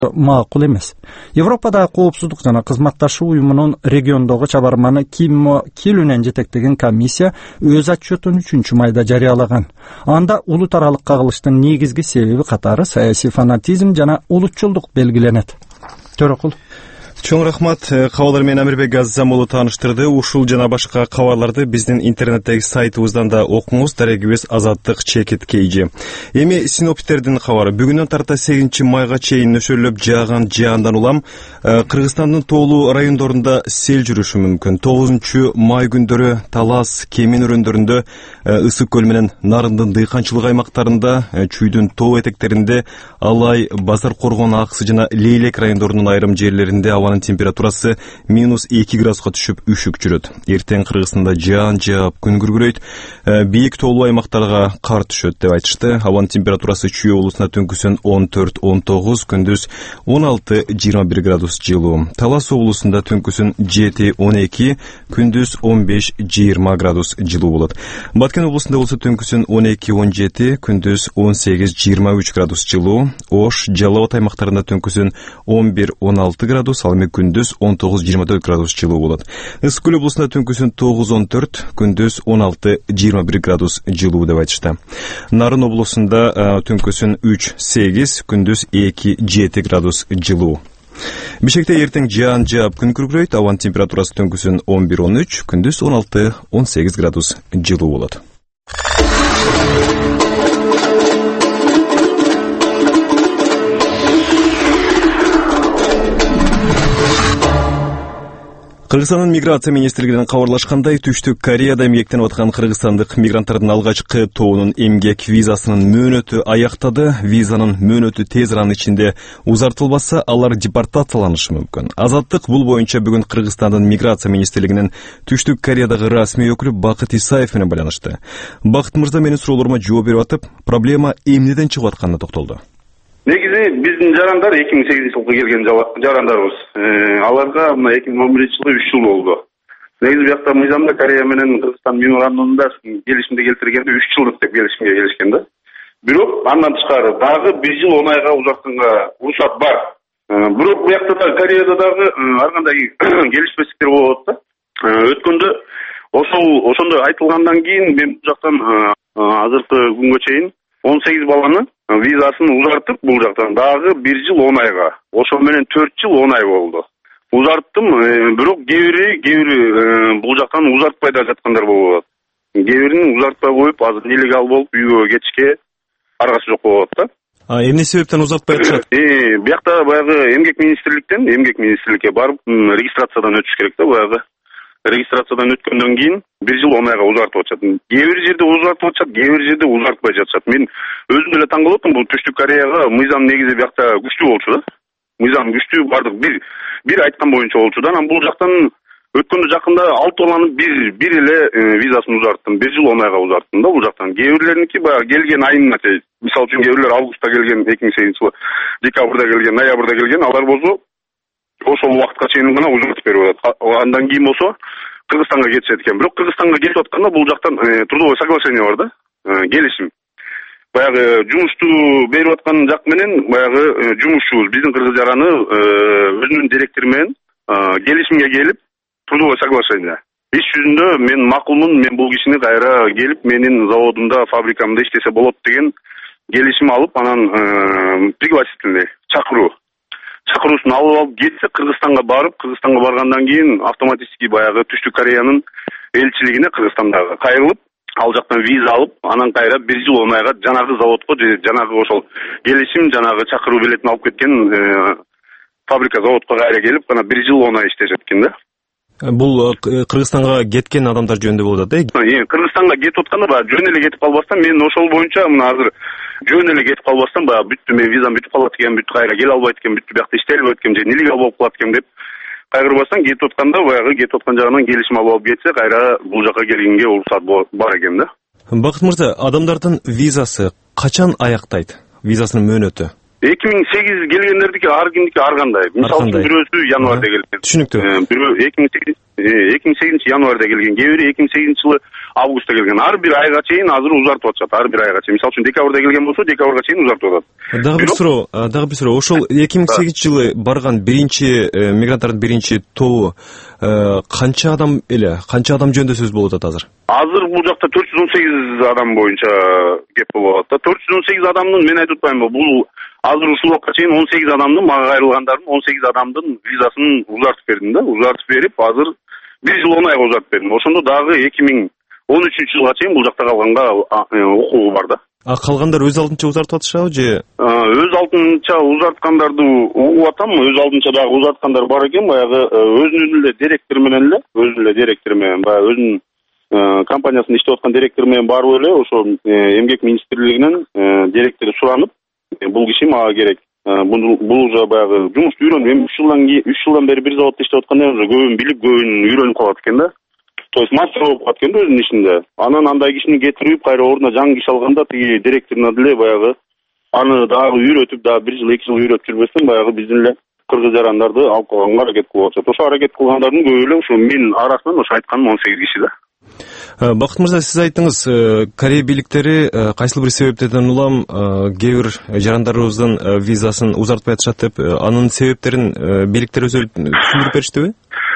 макул эмес. Европадагы Коопсуздук жана кызматташуу уюмунун региондогу чабарманы Киммо Килунен жетектеген комиссия өз отчетун 3-майда жарыялаган. Анда улут аралык кагылыштын негизги себеби катары саясий фанатизм жана улутчулдук белгиленет. Төрөкул. Чоң рахмат. Кабарлар менен Амирбек Газзам уулу тааныштырды. Ушул жана башка кабарларды биздин интернеттеги сайтыбыздан да окуңуз. Дарегибиз Азаттык чекит KG. Эми синоптиктердин кабары. Бүгүнөн тарта 8-майга чейин нөшөрлөп жааган жаандан улам Кыргызстандын тоолуу райондорунда сел жүрүшү мүмкүн. 9-май күндөрү Талас, Кемин өрөндөрүндө, Ысык көл менен Нарындын дыйканчылык аймактарында, Чүйдүн тоо этектеринде, Алай, Базар Коргон, Аксы жана Лейлек райондорунун айрым жерлеринде абанын температурасы -2 градуска түшүп үшүк жүрөт. Эртең Кыргызстанда жаан жаап, күн күркүрөйт. Бийик тоолуу аймактарга кар түшөт деп айтышты. Абанын температурасы Чүй облусунда түнкүсүн 14-19, күндүз 16-21 градус жылуу. Талас облусунда түнкүсүн 7-12, күндүз 15-20 градус жылуу болот. Баткен облусунда болсо түнкүсүн 12-17, күндүз 18-23 градус жылуу. Ош, Жалал Абад аймактарында түнкүсүн 11-16 градус, ал эми күндүз 19-24 градус жылуу болот. Ысык көл облусунда түнкүсүн 9-14, күндүз 16-21 градус жылуу деп айтышты. Нарын облусунда түнкүсүн 3-8, күндүз 2-7 градус жылуу. Бишкекте эртең жаан жаап, күн күркүрөйт. Абанын температурасы түнкүсүн 11-13, күндүз 16-18 градус жылуу болот. Кыргызстандын миграция министрлигинен кабарлашкандай, Түштүк Кореяда эмгектенип аткан кыргызстандык мигранттардын алгачкы тобунун эмгек визасынын мөөнөтү аяктады. Визанын мөөнөтү тез аранын ичинде узартылбаса, алар депортацияланышы мүмкүн. Азаттык бул боюнча бүгүн Кыргызстандын миграция министрлигинин Түштүк Кореядагы расмий өкүлү Бакыт Исаев менен байланышты. Бакыт мырза менин суроолорума жооп берип атып, проблема эмнеден чыгып атканына токтолду. Негизи биздин жарандар 2008-жылы келген жарандарыбыз. Аларга мына 2011-жылы 3 жыл болду. Негизи биякта мыйзамда Корея менен Кыргызстан меморандумунда келишимди келтиргенде 3 жылдык деп келишимге келишкен да. Бирок андан тышкары дагы 1 жыл 10 айга узартканга уруксат бар. Бирок биякта да Кореяда дагы ар кандай келишпестиктер болот да. Өткөндө ошондой айтылгандан кийин мен бул жактан азыркы күнгө чейин 18 баланы визасын узартып, бул жактан дагы 1 жыл 10 айга. Ошо менен 4 жыл 10 ай болду. Узарттым, бирок кээ бул жактан узартпай да жаткандар болот. Кээ узартпай коюп, азыр нелегал болуп үйгө кетишке аргасы жок болот да. Эмне себептен узартпай атышат? Биякта баягы эмгек министрликке барып регистрациядан өтүш керек да, баягы. Регистрациядан өткөндөн кийин 1 жыл 10 айга узартып атышат. Кээ бир жерде узартып атышат, кээ бир жерде узартпай жатышат. Мен өзүм деле таң калып атам, бул Түштүк Кореяга мыйзам негизи биякта күчтүү болчу да. Мыйзам күчтүү, бардык бир айткан боюнча болчу да. Анан бул жактан өткөндө жакында 6 баланы бир эле визасын узарттым. 1 жыл 10 айга узарттым да бул жактан. Кээ бирлериники баягы келген айына чейин. Мисалы үчүн кээ бирлер августта келген, 2008-жылы декабрда келген, ноябрда келген, алар болсо ошол убакытка чейин гана узартып берип атат. Андан кийин болсо Кыргызстанга кетишет экен. Бирок Кыргызстанга кетип атканда бул жактан трудовой соглашение бар да. Келишим. Баягы жумушту берип аткан жак менен баягы жумушчубуз биздин кыргыз жараны өзүнүн директору менен келишимге келип трудовой соглашение. Иш жүзүндө мен макулмун, мен бул кишини кайра келип менин заводумда, фабрикамда иштесе болот деген келишим алып, анан пригласительный чакыруусун алып кетсе, Кыргызстанга баргандан кийин автоматически баягы Түштүк Кореянын элчилигине Кыргызстандагы кайрылып, ал жактан виза алып, анан кайра 1 жыл 10 айга жанагы заводко же жанагы ошол келишим, жанагы чакыруу билетин алып кеткен фабрика, заводко кайра келип, гана 1 жыл 10 ай иштешет экен да. Бул Кыргызстанга кеткен адамдар жөнүндө болуп атат, Кыргызстанга кетип атканда баягы жөн эле кетип калбастан, мен ошол боюнча мына азыр жөн эле кетип калбастан, баягы бүттү, мен визам бүтүп калат экен, бүтүп кайра келе албайт экен, бүттү биякта иштей албайт экен, же нелегал болуп калат экен деп кайгырбастан кетип атканда, баягы кетип аткан жагынан келишим алып кетсе, кайра бул жака келгенге уруксат бар экен да. Бакыт мырза, адамдардын визасы качан аяктайт? Визасынын мөөнөтү? 2008 келгендердики ар кимдики ар кандай. Мисалы үчүн бирөөсү январда келген. Түшүнүктүү. Бирөө 2008 январда келген, кээ бири 2008 жылы августта келген. Ар бир айга чейин азыр узартып атышат. Ар бир айга чейин. Мисалы үчүн декабрда келген болсо, декабрга чейин узартып атат. Дагы бир суроо. Ошол 2008 жылы барган биринчи мигранттардын биринчи тобу канча адам жөнүндө сөз болуп атат азыр? Азыр бул жакта 418 адам боюнча кеп болуп атат. 418 адамдын мен айтып атпаймынбы, бул азыр ушул убакка чейин 18 адамдын мага кайрылгандардын 18 адамдын визасын узартып бердим да. Узартып берип, азыр 1 жыл 10 айга узартып бердим. Ошондо дагы 2013-жылга чейин бул жакта калганга укугу бар да. Калгандар өз алдынча узартып атышабы же? Өз алдынча узарткандарды угуп атам. Өз алдынча дагы узарткандар бар экен. Баягы өзүнүн эле директор менен баягы өзүнүн компаниясында иштеп аткан директор менен барып эле ошо эмгек министрлигинен директору суранып, бул киши мага керек. Бул уже баягы жумушту үйрөнүп, эми 3 жылдан бери бир заводдо иштеп атканда уже көбүн билип, көбүн үйрөнүп калат экен да. То есть мастер болуп калат экен да өзүнүн ишинде. Анан андай кишини кетирип, кайра ордуна жаңы киши алганда тиги директоруна деле баягы аны дагы үйрөтүп, дагы 1 жыл 2 жыл үйрөтүп жүрбөстөн баягы биздин эле кыргыз жарандарды алып калганга аракет кылып атышат. Ошо аракет кылгандардын көбү эле ошо мен арасынан ошо айтканым 18 киши да. Бакыт мырза, сиз айттыңыз, Корея бийликтери кайсыл бир себептерден улам кээ бир жарандарыбыздын визасын узартпай атышат деп, анын себептерин бийликтер өзү түшүндүрүп бериштиби?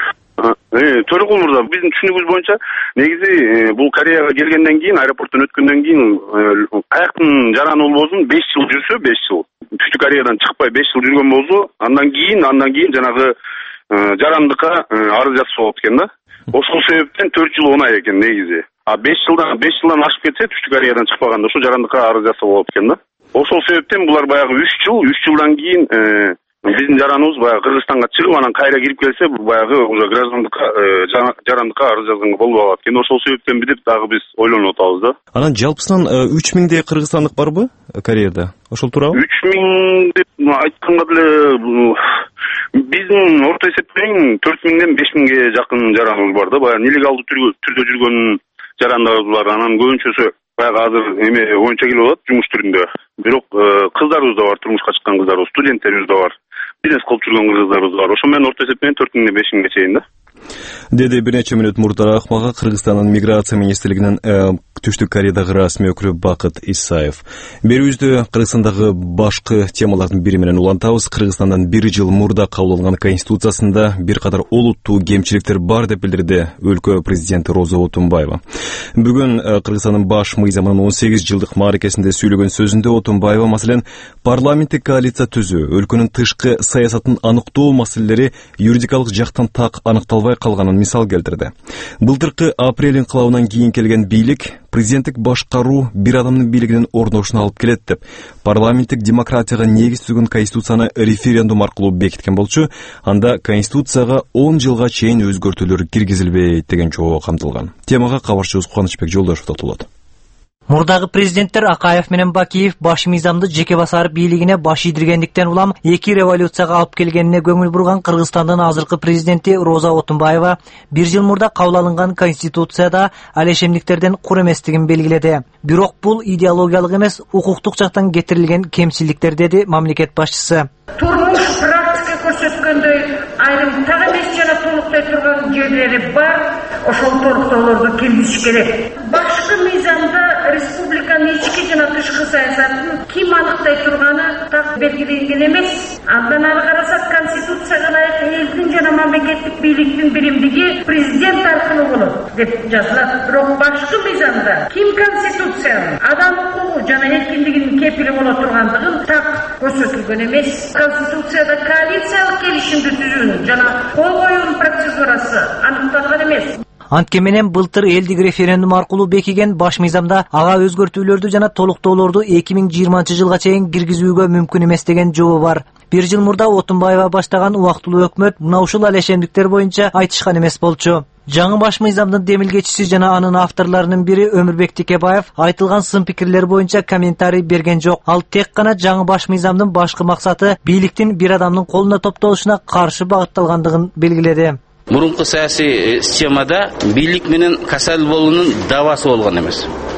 Төрөгул мырза, биздин түшүнүгүбүз боюнча негизи бул Кореяга келгенден кийин, аэропорттон өткөндөн кийин каяктын жараны болбосун 5 жыл жүрсө, 5 жыл Түштүк Кореядан чыкпай 5 жыл жүргөн болсо, андан кийин жанагы жарандыкка арыз жазса болот экен да. Ошол себептен 4 жыл 10 ай экен негизи. 5 жылдан ашып кетсе, Түштүк Кореядан чыкпаганда ошо жарандыкка арыз жазса болот экен да. Ошол себептен булар баягы 3 жылдан кийин биздин жараныбыз баягы Кыргызстанга чыгып, анан кайра кирип келсе, баягы уже граждандыкка жарандыкка арыз жазганга болбой калат экен. Ошол себептен деп дагы биз ойлонуп атабыз да. Анан жалпысынан 3000 кыргызстандык барбы Кореяда? Ошол туурабы? 3000 деп айтканга деле биздин орто эсептен 4000ден 5000ге жакын жараныбыз бар да. Баягы нелегалдуу түрдө жүргөн жарандарыбыз бар. Анан көбүнчөсү баягы азыр оюнча келип атат жумуш түрүндө. Бирок кыздарыбыз да бар, турмушка чыккан кыздарыбыз, студенттерибиз да бар. Бизнес кылып жүргөн кыздарыбыз бар. Ошо менен орто эсептен 4000ден 5000ге чейин да. Деди бир нече мүнөт мурдараак мага Кыргызстандын миграция министрлигинин Түштүк Кореядагы расмий өкүлү Бакыт Исаев. Берүүбүздө Кыргызстандагы башкы темалардын бири менен улантабыз. Кыргызстандан 1 жыл мурда кабыл алынган конституциясында бир катар олуттуу кемчиликтер бар деп билдирди өлкө президенти Роза Отунбаева. Бүгүн Кыргызстандын баш мыйзамынын 18 жылдык мааракесинде сүйлөгөн сөзүндө Отунбаева маселен парламенттик коалиция түзүү, өлкөнүн тышкы саясатын аныктоо маселелери юридикалык жактан так аныкталбай калганын мисал келтирди. Былтыркы апрель инкылабынан кийин келген бийлик президенттик башкаруу бир адамдын бийлигинин орношуна алып келет деп, парламенттик демократияга негиз түзгөн конституцияны референдум аркылуу бекиткен болчу, анда конституцияга 10 жылга чейин өзгөртүүлөр киргизилбейт деген жобо камтылган. Темага кабарчыбыз Кубанычбек Жолдошев татуулады. Мурдагы президенттер Акаев менен Бакиев баш мыйзамды жеке басар бийлигине баш ийдиргендиктен улам эки революцияга алып келгенине көңүл бурган Кыргызстандын азыркы президенти Роза Отунбаева 1 жыл мурда кабыл алынган конституцияда алешемдиктерден кур эместигин белгиледи. Бирок бул идеологиялык эмес, укуктук жактан кетирилген кемчиликтер, деди мамлекет башчысы. Турмуш практика көрсөткөндөй айрым так эмес жана толуктай турган жерлери бар. Ошол толуктоолорду киргизиш керек. Башкы мыйзамда республиканын ички жана тышкы саясатын ким аныктай турганы так белгиленген эмес. Андан ары карасак, конституцияга ылайык элдин жана мамлекеттик бийликтин биримдиги президент аркылуу болот деп жазылат. Бирок башкы мыйзамда ким конституциянын адам укугу жана эркиндигинин кепили боло тургандыгын так көрсөтүлгөн эмес. Конституцияда коалициялык келишимди түзүүнүн жана кол коюунун процедурасы аныкталган эмес. Антке менен былтыр элдик референдум аркылуу бекиген баш мыйзамда ага өзгөртүүлөрдү жана толуктоолорду 2020-жылга чейин киргизүүгө мүмкүн эмес деген жобо бар. 1 жыл мурда Отунбаева баштаган убактылуу өкмөт мына ушул алешемдиктер боюнча айтышкан эмес болчу. Жаңы баш мыйзамдын демилгечиси жана анын авторлорунун бири Өмүрбек Текебаев айтылган сын пикирлер боюнча комментарий берген жок. Ал тек гана жаңы баш мыйзамдын башкы максаты бийликтин бир адамдын колуна топтолушуна каршы багытталгандыгын белгиледи. Мурунку саясий системада бийлик менен касал болуунун давасы болгон эмес.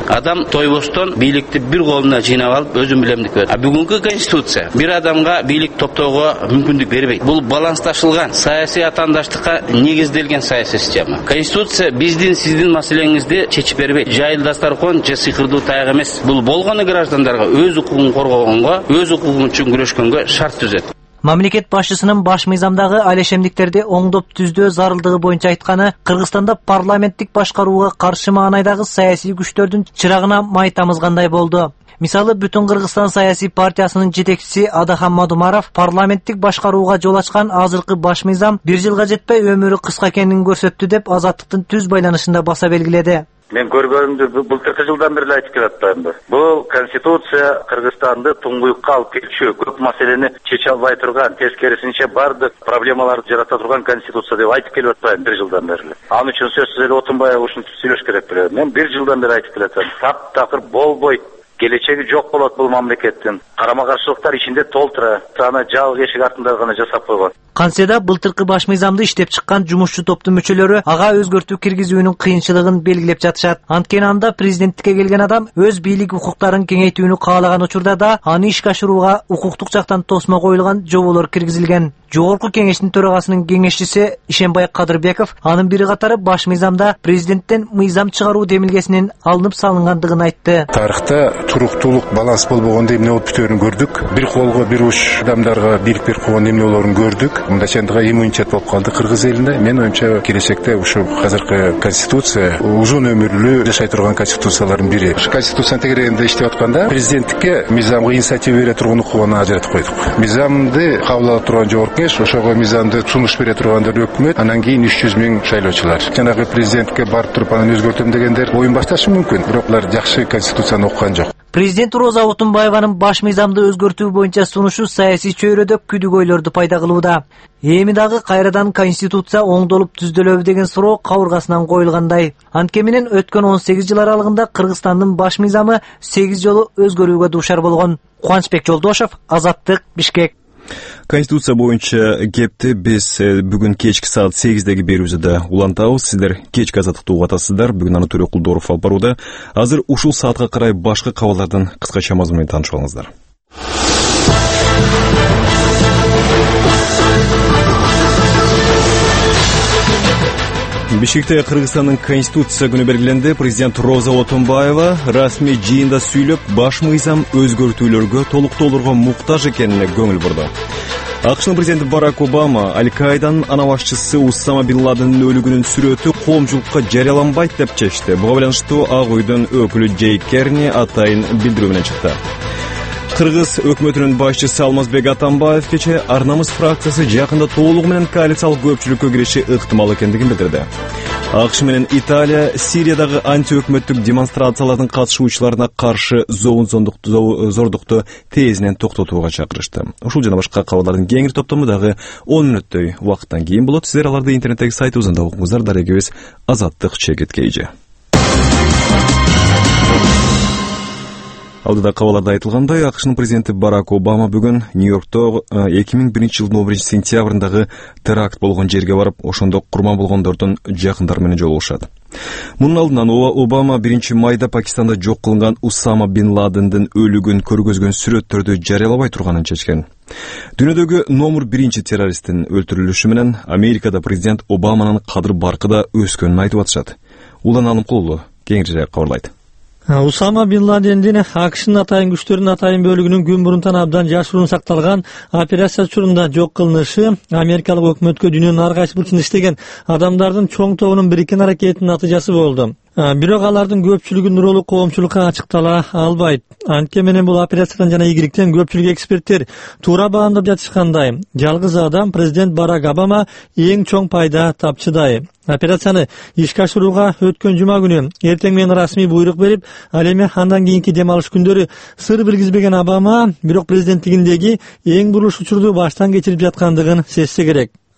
Адам тойбостон бийликти бир колуна жыйнап алып өзүм билем деп коет. Бүгүнкү конституция бир адамга бийлик топтоого мүмкүндүк бербейт. Бул балансташылган саясий атаандаштыкка негизделген саясий система. Конституция биздин сиздин маселеңизди чечип бербейт. Жайыл дастаркон же сыйкырдуу таяк эмес. Бул болгону граждандарга өз укугун коргогонго, өз укугун үчүн күрөшкөнгө шарт түзөт. Мамлекет башчысынын баш мыйзамдагы алешемдиктерди оңдоп түздөө зарылдыгы боюнча айтканы Кыргызстанда парламенттик башкарууга каршы маанайдагы саясий күчтөрдүн чырагына май тамызгандай болду. Мисалы, Бүтүн Кыргызстан саясий партиясынын жетекчиси Адахан Мадумаров парламенттик башкарууга жол ачкан азыркы баш мыйзам 1 жылга жетпей өмүрү кыска экенин көрсөттү деп Азаттыктын түз байланышында баса белгиледи. Мен көргөнүмдү былтыркы жылдан бери айтып келатпаймынбы. Бул конституция Кыргызстанды туңгуюкка алып келчү, көп маселени чече албай турган, тескерисинче бардык проблемаларды жарата турган конституция деп айтып келип атпаймын 1 жылдан бери. Ал үчүн сөзсүз эле Отунбаев ушинтип сүйлөш керек беле. Мен 1 жылдан бери айтып келатам. Таптакыр болбойт. Келечеги жок болот бул мамлекеттин. Карама-каршылыктар ичинде толтура. Аны жалгыз эшик артында гана жасап койгон. Кантсе былтыркы баш мыйзамды иштеп чыккан жумушчу топтун мүчөлөрү ага өзгөртүү киргизүүнүн кыйынчылыгын белгилеп жатышат. Анткени анда президенттикке келген адам өз бийлик укуктарын кеңейтүүнү каалаган учурда да аны ишке ашырууга укуктук жактан тосмо коюлган жоболор киргизилген. Жогорку кеңештин төрагасынын кеңешчиси Ишенбай Кадырбеков анын бири катары баш мыйзамда президенттен мыйзам чыгаруу демилгесинин алынып салынгандыгын айтты. Тарыхта туруктуулук, баланс болбогондо эмне болуп бүтөөрүн көрдүк. Бир колго бир уч адамдарга бийлик берип койгон эмне болоорун көрдүк. Мындайча иммунитет болуп калды кыргыз элинде. Мен оюмча келечекте ушу азыркы конституция узун өмүрлүү жашай турган конституциялардын бири. Ушу конституцияны тегерегинде иштеп атканда президенттикке мыйзамга инициатива бере турган укугун ажыратып койдук. Мыйзамды кабыл ала турган жогорку кеңеш, ошого мыйзамды сунуш бере тургандар өкмөт, анан кийин 300 000 шайлоочулар. Жанагы президентке барып туруп анан өзгөртөм дегендер оюн башташы мүмкүн, бирок алар жакшы конституцияны окуган жок. Президент Роза Отунбаеванын баш мыйзамды өзгөртүү боюнча сунушу саясий чөйрөдө күдүгөйлөрдү пайда кылууда. Эми дагы кайрадан конституция оңдолуп түздөлөбү деген суроо кабыргасынан коюлгандай. Анткени менен өткөн 18 жыл аралыгында Кыргызстандын баш мыйзамы 8 жолу өзгөрүүгө дуушар болгон. Кубанычбек Жолдошев, Азаттык, Бишкек. Конституция боюнча кепти биз бүгүн кечки саат 8-деги берүүбүздө улантабыз. Сиздер кечки Азаттыкты угуп атасыздар. Бүгүн аны Төрө Кулдоров алып барууда. Азыр ушул саатка карай башка кабарлардын кыскача мазмуну менен таанышып алыңыздар. Бишкекте Кыргызстандын Конституция күнү белгиленди. Президент Роза Отунбаева расмий жыйында сүйлөп, баш мыйзам өзгөртүүлөргө толуктоолорго муктаж экенине көңүл бурду. АКШнын президенти Барак Обама Аль-Каиданын ана башчысы Усама бин Ладендин өлүгүнүн сүрөтү коомчулукка жарыяланбайт деп чечти. Буга байланыштуу Ак үйдүн өкүлү Джейк Керни атайын билдирүү менен чыкты. Кыргыз өкмөтүнүн башчысы Алмазбек Атамбаев кече Ар намыс фракциясы жакында толугу менен коалициялык көпчүлүккө кириши ыктымал экендигин билдирди. АКШ менен Италия Сириядагы антиөкмөттүк демонстрациялардын катышуучуларына каршы зордукту тезинен токтотууга чакырышты. Ушул жана башка кабарлардын кеңири топтому дагы 10 мүнөттөй убакыттан кийин болот. Сиздер аларды интернеттеги сайтыбызда окуңуздар. Дарегибиз Азаттык ЧКТ. Алдыда кабарларда айтылгандай, АКШнын президенти Барак Обама бүгүн Нью-Йоркто 2001 жылдын 11 сентябрындагы теракт болгон жерге барып, ошондо курман болгондордун жакындары менен жолугушат. Мунун алдынан Обама 1 майда Пакистанда жок кылынган Усама бин Ладендин өлүгүн көргөзгөн сүрөттөрдү жарыялабай турганын чечкен. Дүйнөдөгү номер 1 террористтин өлтүрүлүшү менен Америкада президент Обаманын кадыр баркыда өскөнүн айтып атышат. Улан Алымкулуу кеңирээк кабарлайт. Усама бин Ладендин АКШнын атайын күчтөрүнүн атайын бөлүгүнүн күн мурунтан абдан жашыруун сакталган операция учурунда жок кылынышы америкалык өкмөткө дүйнөнүн ар кайсы бурчунда иштеген адамдардын чоң тобунун бириккен аракетинин натыйжасы болду. Бирок алардын көпчүлүгүнүн ролу коомчулукка ачыктала албайт. Анткени менен бул операциядан жана ийгиликтен көпчүлүк эксперттер туура баамдап жатышкандай. Жалгыз адам президент Барак Обама эң чоң пайда тапчыдай. Операцияны ишке ашырууга өткөн жума күнү эртең менен расмий буйрук берип, ал эми андан кийинки дем алыш күндөрү сыр билгизбеген Обама, бирок президенттигиндеги эң бурулуш учурду баштан кечирип жаткандыгын сезсе керек.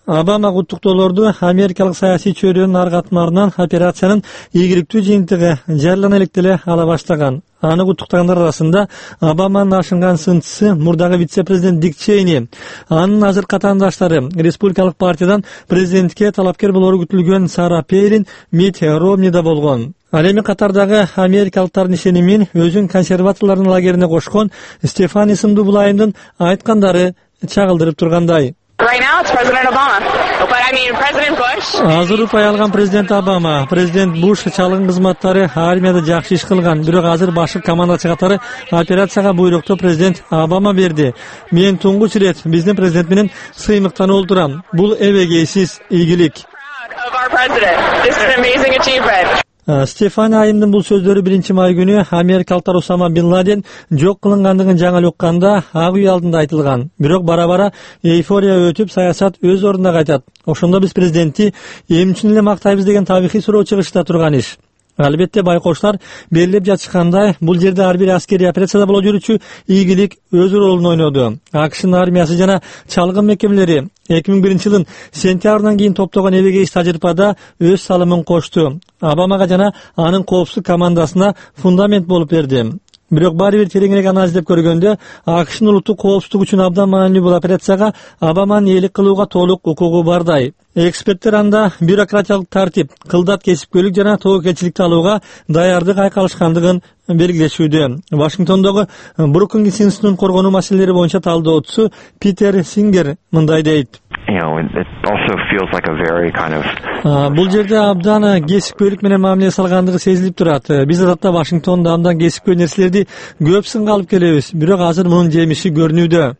Обама куттуктоолорду америкалык саясий чөйрөнүн ар катмарынан операциянын ийгиликтүү жыйынтыгы жарыялана элек ала баштаган. Аны куттуктагандар арасында Обаманын ашынган сынчысы мурдагы вице-президент Дик Чейни, анын азыркы катаандаштары республикалык партиядан президентке талапкер болору күтүлгөн Сара Пейлин, Митт Ромни да болгон. Ал эми катардагы америкалыктардын ишенимин өзүн консерваторлордун лагерине кошкон Стефан исимдүү бул айымдын айткандары чагылдырып тургандай. Right now it's President Obama. But I mean President Bush. Азыр упай алган президент Обама, президент Буш чалгын кызматтары армияда жакшы иш кылган, бирок азыр башкы командачы катары операцияга буйрукту президент Обама берди. Мен туңгуч ирет биздин президент менен сыймыктанып отурам. Бул эбегейсиз ийгилик. Of our president. This is an amazing achievement. Стефан айымдын бул сөздөрү 1-май күнү америкалыктар Усама Бин Ладен жок кылынгандыгын жаңы эле укканда Ак үй алдында айтылган. Бирок бара-бара эйфория өтүп, саясат өз ордуна кайтат. Ошондо биз президентти эми үчүн эле мактайбыз деген табигый суроо чыгышта турган иш. Албетте байкоштар белгилеп жатышкандай, бул жерде ар бир аскерий операцияда боло жүрүүчү ийгилик өз ролун ойноду. АКШнын армиясы жана чалгын мекемелери 2001-жылдын сентябрынан кийин топтогон эбегейс тажрыйбада өз салымын кошту. Обамага жана анын коопсуздук командасына фундамент болуп берди. Бирок баары бир тереңирээк анализдеп көргөндө АКШнын улуттук коопсуздук үчүн абдан маанилүү бул операцияга Обаманын ээлик кылууга толук укугу бардай. Эксперттер анда бюрократиялык тартип, кылдат кесипкөйлүк жана тобокелчиликти алууга даярдык айкалышкандыгын белгилешүүдө. Вашингтондогу Brookings институтунун коргонуу маселелери боюнча талдоочусу Питер Сингер мындай дейт. Бул жерде абдан кесипкөйлүк менен мамиле салгандыгы сезилип турат. Биз адатта Вашингтондо абдан кесипкөй нерселерди көп сынга алып келебиз. Бирок азыр мунун жемиши көрүнүүдө.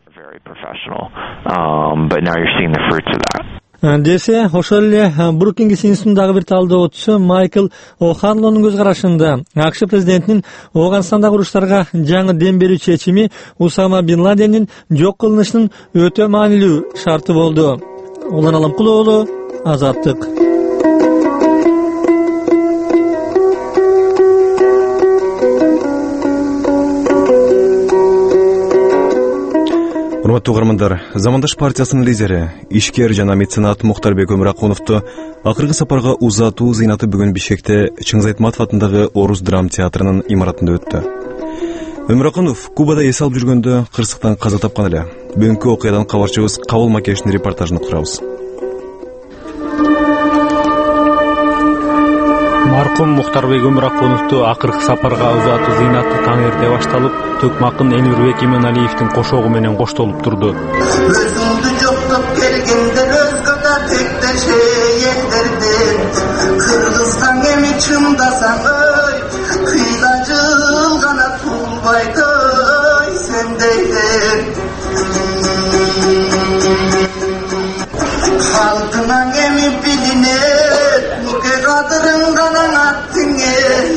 Десе, ошол эле Brookings институтундагы бир талдоочусу Майкл О'Ханлонун көз карашында АКШ президентинин Афганистандагы уруштарга жаңы дем берүү чечими Усама Бин Ладендин жок кылынышынын өтө маанилүү шарты болду. Улан Аламкулоğlu, Азаттык. Урматтуу угармандар, Замандаш партиясынын лидери, ишкер жана меценат Мухтарбек Өмүракуновду акыркы сапарга узатуу зыйнаты бүгүн Бишкекте Чыңгыз Айтматов атындагы Орус драма театрынын имаратында өттү. Өмүракунов Кубада эс алып жүргөндө кырсыктан каза тапкан эле. Бүгүнкү окуядан кабарчыбыз Кабыл Макешнин репортажын уктурабыз. Маркум Мухтарбек Өмүракуновду акыркы сапарга узатуу зыйнаты таң эрте башталып, Төкмакын Элмирбек Иманалиевдин кошогу менен коштолуп турду. Өзүңдү жоктоп келгендер өзгө да тектеше элдердин. Кыргызстан эми чындасаң ой, кыйла жылгана туулбайт ой сендейлер. Халкыңан эми билинет, нике кадырың ганан аттыңе.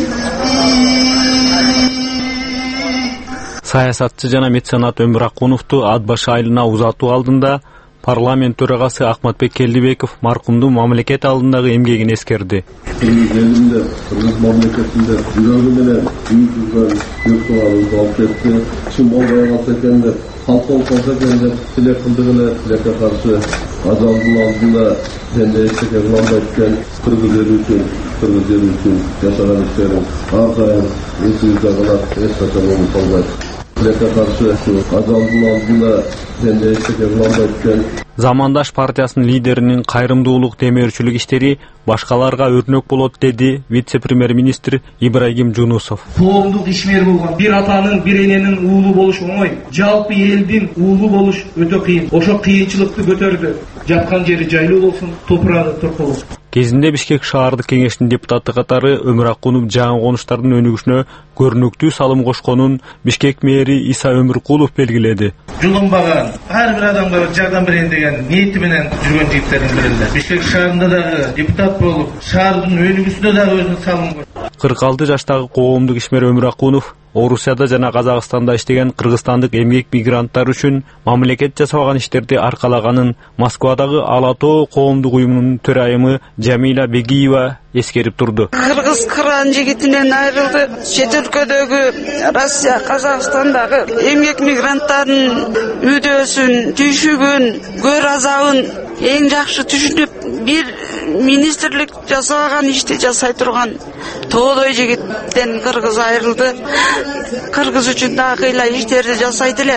Саясатчы жана меценат Өмүракуновду ат башы айылына узатуу алдында парламент төрагасы Акматбек Келдибеков маркумдун мамлекет алдындагы эмгегин эскерди. Элимде, кыргыз мамлекетинде жүрөгү менен үйүлгөн жөктөрүлүп алып кетти. Чын болбой калса экен деп, калкол калса экен деп тилек кылдык эле, тилекке каршы ажалдын алдында сенде эчтеке кыланбайт экен. Кыргыз эл үчүн жашаган иштерин ар дайым эсибизде калат, эч качан унутулбайт. Тилекке каршы ажалдын алдында сенде эчтеке кыланбайт экен. Замандаш партиясынын лидеринин кайрымдуулук демөөрчүлүк иштери башкаларга өрнөк болот, деди вице-премьер-министр Ибрагим Жунусов. Коомдук ишмер болгон бир атанын, бир эненин уулу болуш оңой. Жалпы элдин уулу болуш өтө кыйын. Ошо кыйынчылыкты көтөрдү. Жаткан жери жайлуу болсун, топурагы торко болсун. Кезинде Бишкек шаардык кеңештин депутаты катары Өмүракунов жаңы конуштардын өнүгүшүнө көрүнүктүү салым кошконун Бишкек мэри Иса Өмүркулов белгиледи. Жулунбаган, ар бир адамга жардам берейин деген ниети менен жүргөн жигиттердин бири. Бишкек шаарында дагы депутат болуп, шаардын өнүгүүсүнө дагы өзүнүн салымын кошду. 46 жаштагы коомдук ишмер Өмүракунов Орусияда жана Казакстанда иштеген кыргызстандык эмгек мигранттар үчүн мамлекет жасаган иштерди аркалаганын Москвадагы Ала Тоо коомдук уюмунун төрайымы Жамиля Бегиева эскерип турду. Кыргыз кыран жигитинен айрылды. Чет өлкөдөгү Россия, Казакстандагы эмгек мигранттардын үдөөсүн, түйшүгүн, көр азабын эң жакшы түшүнүп, бир министрлик жасаган ишти жасай турган тоодой жигиттен кыргыз айрылды. Кыргыз үчүн дагы кыйла иштерди жасайт эле.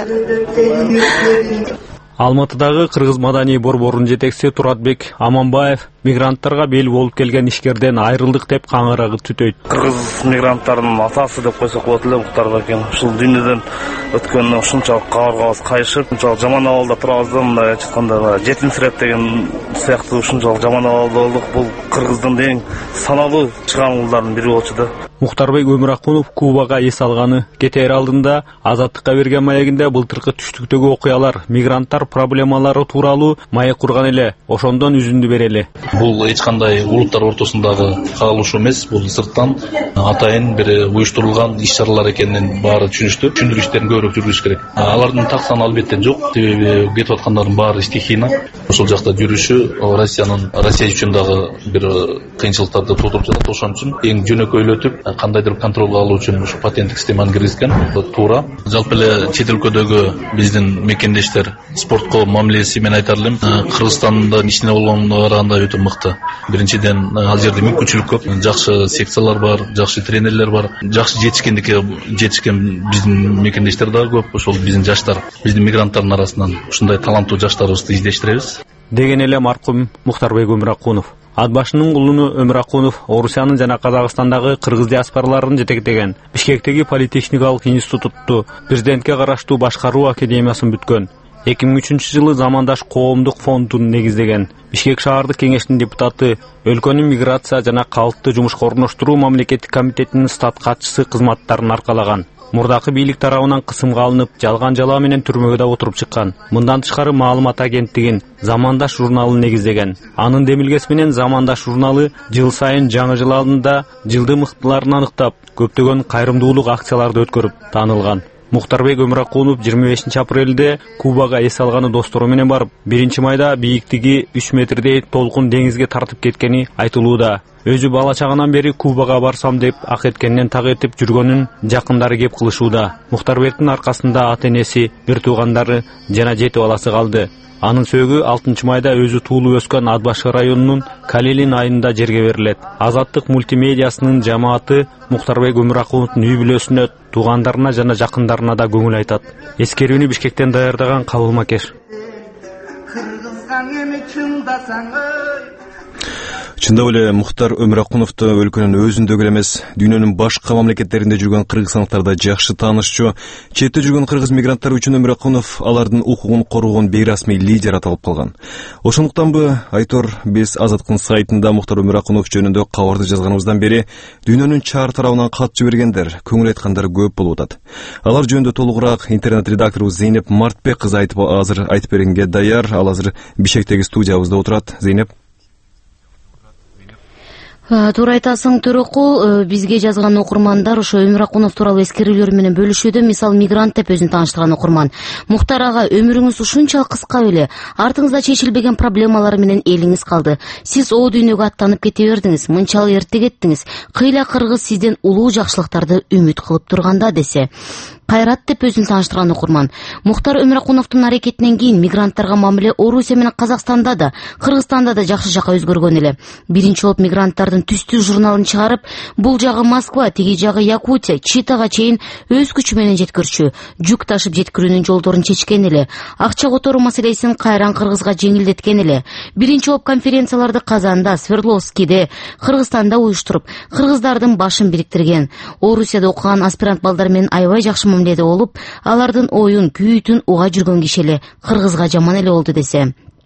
Алматыдагы Кыргыз маданий борборунун жетекчиси Туратбек Аманбаев мигранттарга бел болуп келген ишкерден айрылдык деп каңырагы түтөйт. Кыргыз мигранттардын атасы деп койсок болот эле Муктарбек экен. Ушул дүйнөдөн өткөнүнө ушунчалык кабыргабыз кайышып, ушунчалык жаман абалда турабыз да, мындай айтканда жетимсиреп деген сыяктуу ушунчалык жаман абалда болдук. Бул Кыргыздын эң саналуу чыган уулдардын бири болчу да. Мухтарбек Өмүракунов Кубага эс алганы кетер алдында Азаттыкка берген маегинде былтыркы түштүктөгү окуялар, мигранттар проблемалары тууралуу маек курган эле. Ошондон үзүндү берели. Бул эч кандай улуттар ортосундагы кагылышуу эмес, бул сырттан атайын бир уюштурулган иш-чаралар экенин баары түшүнүштү. Түшүндүрүштөрүн көбүрөөк жүргүзүш керек. Алардын таксаны албетте жок. Себеби кетип аткандардын баары стихийно. Ошол жакта жүрүшү Россия үчүн дагы бир кыйынчылыктарды туудуруп жатат. Ошон үчүн эң жөнөкөйлөтүп кандайдыр контролго алуу үчүн ушу патенттик системаны киргизген. Туура. Жалпы эле чет өлкөдөгү биздин мекендештер спортко мамилеси мен айтар элем, Кыргызстанда ичине болгонго караганда өтө мыкты. Биринчиден, ал жерде мүмкүнчүлүк көп, жакшы секциялар бар, жакшы тренерлер бар, жакшы жетишкен биздин мекендештер дагы көп. Ошол биздин жаштар, биздин мигранттардын арасынан ушундай таланттуу жаштарыбызды издештиребиз. Деген эле маркум Мухтарбек Өмүракунов. Ат башынын кулуну Өмүракунов Орусиянын жана Казакстандагы кыргыз диаспораларын жетектеген. Бишкектеги политехникалык институтту, президентке караштуу башкаруу академиясын бүткөн. 2003-жылы Замандаш коомдук фондун негиздеген. Бишкек шаардык кеңештин депутаты, өлкөнүн миграция жана калкты жумушка орноштуруу мамлекеттик комитетинин стат катчысы кызматтарын аркалаган. Мурдакы бийлик тарабынан кысымга алынып, жалган жалаа менен түрмөгө да отуруп чыккан. Мындан тышкары маалымат агенттигин Замандаш журналын негиздеген. Анын демилгеси менен Замандаш журналы жыл сайын жаңы жыл алдында жылды мыктыларын аныктап, көптөгөн кайрымдуулук акцияларды өткөрүп таанылган. Мухтарбек Өмүракунов 25 апрелде Кубага эс алганы достору менен барып, 1 майда бийиктиги 3 метрдей толкун деңизге тартып кеткени айтылууда. Өзү бала чагынан бери Кубага барсам деп ак эткенинен так этип жүргөнүн жакындары кеп кылышууда. Мухтарбектин аркасында ата-энеси, бир туугандары жана 7 баласы калды. Анын сөөгү 6 майда өзү туулуп өскөн Атбаш районунун Калелин айылында жерге берилет. Азаттык мультимедиасынын жамааты Мухтарбек Өмүракуновдун үй бүлөсүнө, туугандарына жана жакындарына да көңүл айтат. Эскерүүнү Бишкектен даярдаган Кабыл Макеш. Чындап эле Мухтар Өмүракуновду өлкөнүн өзүндөгү эле эмес, дүйнөнүн башка мамлекеттеринде жүргөн кыргызстандыктар да жакшы таанышчу. Четте жүргөн кыргыз мигранттар үчүн Өмүракунов алардын укугун коргогон бейрасмий лидер аталып калган. Ошондуктанбы Айтор биз Азаттыктын сайтында Мухтар Өмүракунов жөнүндө кабарды жазганыбыздан бери дүйнөнүн чар тарабынан кат жибергендер, көңүл айткандар көп болуп атат. Алар жөнүндө толугураак интернет-редакторубуз Зейнеп Мартбек кызы азыр айтып бергенге даяр. Ал азыр Бишкектеги студиябызда отурат. Зейнеп. Туура айтасың, Төрөкул. Бизге жазган окурмандар ошо Өмүракунов тууралуу эскерүүлөр менен бөлүшүүдө. Мисалы, мигрант деп өзүн тааныштырган окурман: Мухтар ага, өмүрүңүз ушунчалык кыска беле? Артыңызда чечилбеген проблемалар менен элиңиз калды. Сиз о дүйнөгө аттанып кете бердиңиз, мынчалык эрте кеттиңиз. Кыйла кыргыз сизден улуу жакшылыктарды үмүт кылып турганда десе. Кайрат деп өзүн тааныштырган окурман: Мухтар Өмүракуновдун аракетинен кийин мигранттарга мамиле Орусия менен Казакстанда да, Кыргызстанда да жакшы жака өзгөргөн эле. Биринчи болуп мигранттардын түстүү журналын чыгарып, бул жагы Москва, тиги жагы Якутия, Читага чейин өз күчү менен жеткирчү, жүк ташып жеткирүүнүн жолдорун чечкен эле. Акча которуу маселесин кайран Кыргызга жеңилдеткен эле. Биринчи болуп конференцияларды Казанда, Свердловскийде, Кыргызстанда уюштуруп, кыргыздардын башын бириктирген. Орусияда окуган аспирант балдар менен аябай жакшы мамиледе болуп, алардын оюн, күйүтүн уга жүргөн киши эле. Кыргызга жаман эле болду десе.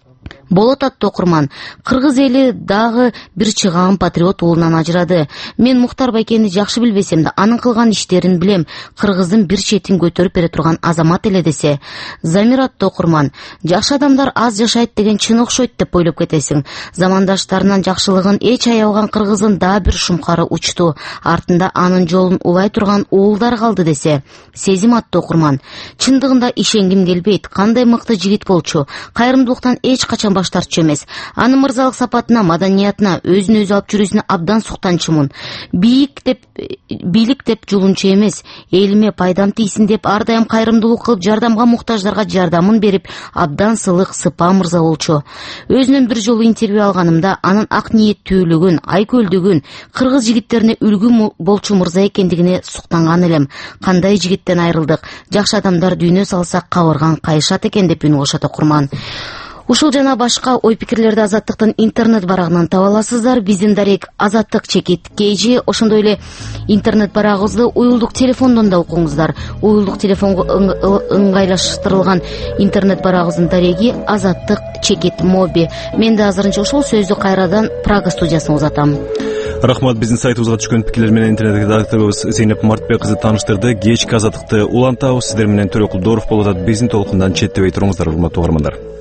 болот аттуу окурман. Кыргыз эли дагы бир чыгаан патриот уулунан ажырады. Мен Мухтар Байкени жакшы билбесем да анын кылган иштерин билем. Кыргыздын бир четин көтөрүп бере турган азамат эле десе. Замир аттуу окурман. Жакшы адамдар аз жашайт деген чын окшойт деп ойлоп кетесиң. Замандаштарынан жакшылыгын эч аябаган кыргыздын дагы бир шумкары учту. Артында анын жолун улай турган уулдар калды десе. Сезим аттуу окурман. Чындыгында ишенгим келбейт. Кандай мыкты жигит болчу. Кайрымдуулуктан эч качан баш тартчу эмес. Анын мырзалык сапатына, маданиятына, өзүн өзү алып жүрүүсүнө абдан суктанчумун. Бийлик деп жулунчу эмес, элиме пайдам тийсин деп ар дайым кайрымдуулук кылып, жардамга муктаждарга жардамын берип, абдан сылык, сыпа мырза болчу. Өзүнөн бир жолу интервью алганымда анын ак ниеттүүлүгүн, айкөлдүгүн, кыргыз жигиттерине үлгү болчу мырза экендигине суктанган элем. Кандай жигиттен айрылдык, жакшы адамдар дүйнө салса кабырган кайышат экен деп үн кошот окурман. Ушул жана башка ой пикирлерди Азаттыктын интернет барагынан таба аласыздар. Биздин дарек Азаттык чекит KG. Ошондой эле интернет барагыбызды уюлдук телефондон да окуңуздар. Уюлдук телефонго ыңгайлаштырылган интернет барагыбыздын дареги Азаттык чекит моби. Мен да азырынча ушул сөздү кайрадан Прага студиясына узатам. Рахмат, биздин сайтыбызга түшкөн пикирлер менен интернет редакторубуз Зейнеп Мартбек кызы тааныштырды. Кечки Азаттыкты улантабыз. Сиздер менен Төрөкул Дооров болуп атат. Биздин толкундан четтебей туруңуздар, урматтуу угармандар.